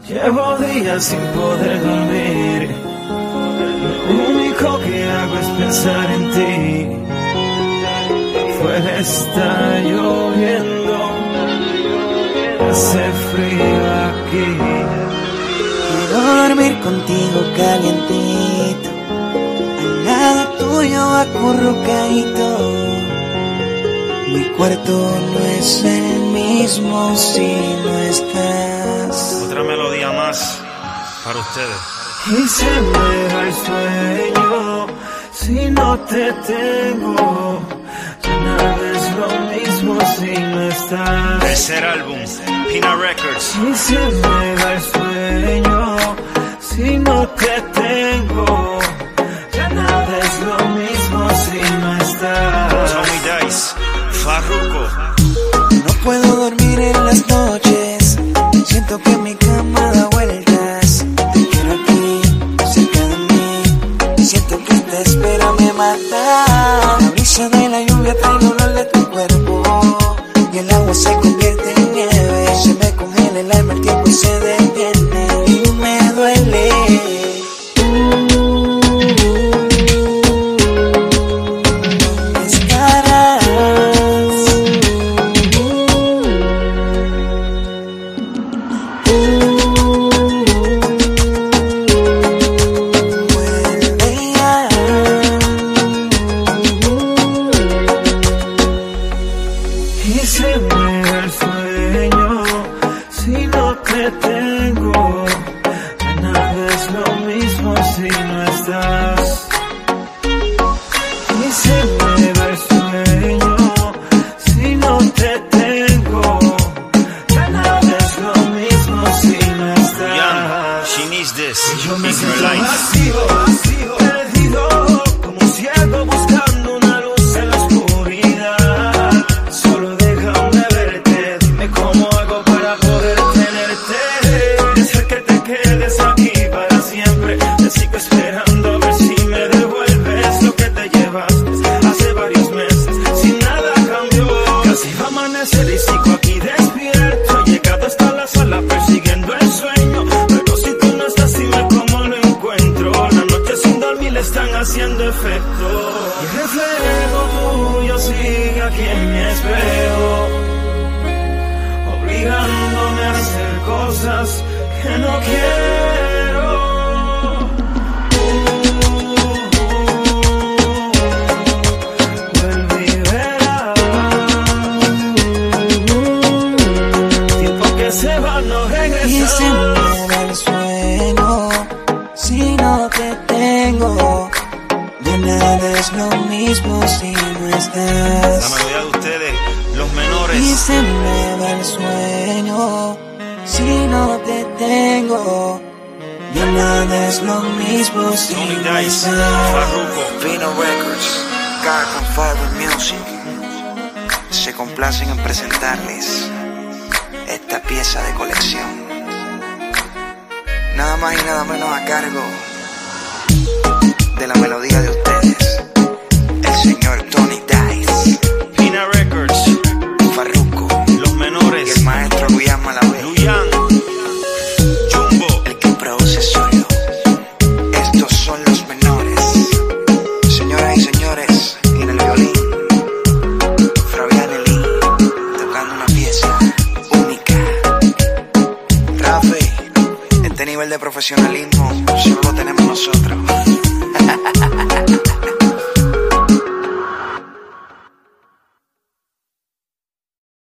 Llevo días sin poder dormir. Lo único que hago es pensar en ti. Afuera está lloviendo, hace frío aquí. Quiero dormir contigo calientito, al lado tuyo acurrucadito. Mi cuarto no es el mismo si no estás. Otra melodía más para ustedes. Y se me va el sueño si no te tengo. Ya nada es lo mismo si no estás. Tercer álbum, Pina Records. Y se me va el sueño si no te tengo. Ya nada es lo mismo si no estás. Tony Dice, Farruko. No puedo dormir en las noches, siento que mi cama da vueltas. Te quiero aquí, cerca de mí, siento que esta espera me mata. La brisa de la lluvia trae el olor de tu cuerpo, y el agua se convierte en nieve. Se me congela el alma, el tiempo se detiene y me duele. Y se me va el sueño si no te tengo. Ya nada es lo mismo si no estás. Y se me va el sueño si no te tengo. Ya nada es lo mismo si no estás. Young, she needs this. Yo me In her siento life. vacío, perdido, como un ciego buscando una luz en la oscuridad. Solo déjame verte, dime cómo hago para poder tenerte. Deseo que te quedes aquí para siempre. Te sigo esperando a ver si me devuelves lo que te llevaste hace varios meses. Si nada cambió, casi va a amanecer y sigo aquí despierto. He llegado hasta la sala persiguiendo el sueño. Pero si tú no estás, dime cómo lo encuentro. Las noches sin dormir le están haciendo efecto. Y el reflejo tuyo sigue aquí en mi espejo, obligándome a hacer cosas que no quiero. Vuelve y verás. Tiempo que se va no Y se regresa. me va el sueño si no te tengo. Ya nada es lo mismo si no La estás. melodía de ustedes, Los Y Menores. se me va el sueño si no te tengo. Ya nada es lo mismo si Tony no Dice, estás. Farruko. Pina Records, Garden Fiber Music se complacen en presentarles esta pieza de colección, nada más y nada menos a cargo de la melodía de ustedes, el señor Tony Dice, Pina Records, Farruko Los y Menores. el maestro Luyan Malavé, Luyan, Jumbo. el que produce solo. Estos son Los Menores. Señoras y señores, en el violín, Fabián Elí, tocando una pieza única. Rafi, este nivel de profesionalismo solo lo tenemos nosotros.